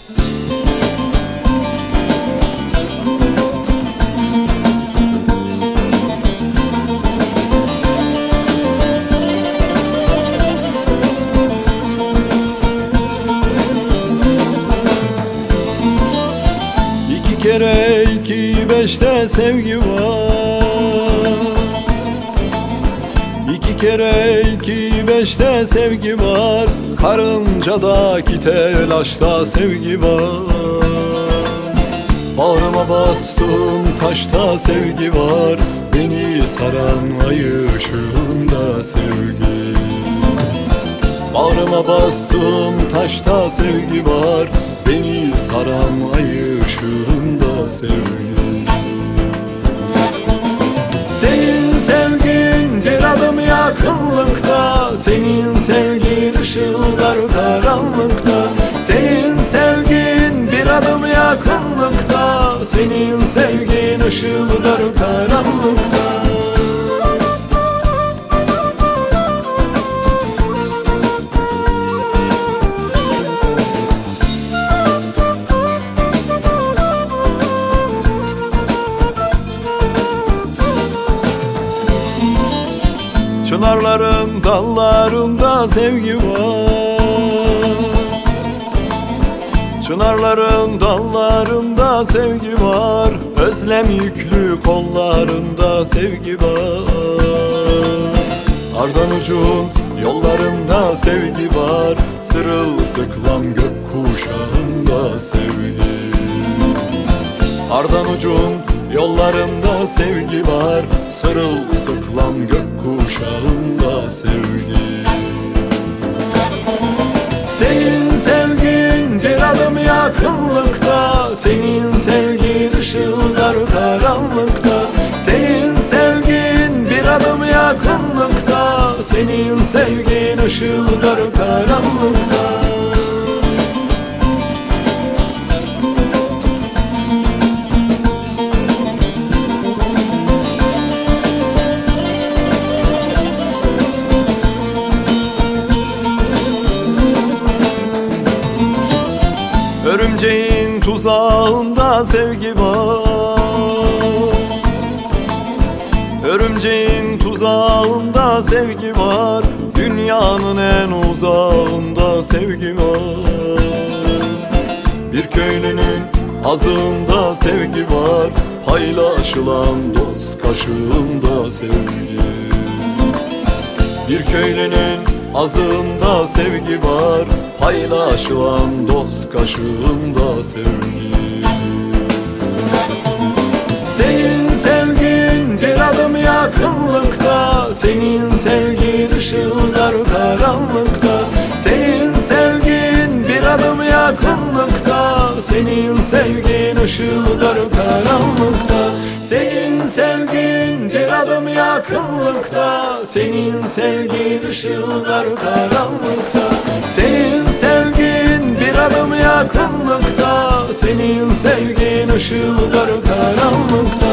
İki kere iki beşte sevgi var. İki kere iki beşte sevgi var. Karıncadaki telaşta sevgi var. Bağrıma bastım taşta sevgi var. Beni saran ay ışığında sevgi. Bağrıma bastım taşta sevgi var. Beni saran ay ışığında sevgi. Senin sevgin bir adım yakınlıkta, senin sevgin ışıldar karanlıkta. Senin sevgin bir adım yakınlıkta, senin sevgin ışıldar karanlıkta. Çınarların dallarında sevgi var. Çınarların dallarında sevgi var. Özlem yüklü kollarında sevgi var. Ardanucun yollarında sevgi var. Sırılsıklam gökkuşağında sevgi. Ardanucun yollarında sevgi var. Sırılsıklam gökkuşağında sevgi. Senin sevgin bir adım yakınlıkta, senin sevgin ışıldar karanlıkta. Senin sevgin bir adım yakınlıkta, senin sevgin ışıldar karanlıkta. Örümceğin tuzağında sevgi var. Örümceğin tuzağında sevgi var. Dünyanın en uzağında sevgi var. Bir köylünün azığında sevgi var. Paylaşılan dost kaşığında sevgi. Bir köylünün azığında sevgi var. Paylaşılan dost kaşığında sevgi. Senin sevgin bir adım yakınlıkta, senin sevgin ışıldar karanlıkta. Senin sevgin bir adım yakınlıkta, senin sevgin ışıldar karanlıkta. Senin sevgin bir adım yakınlıkta, senin sevgin ışıldar karanlıkta. Senin sevgin bir adım yakınlıkta, senin sevgin ışıldar karanlıkta.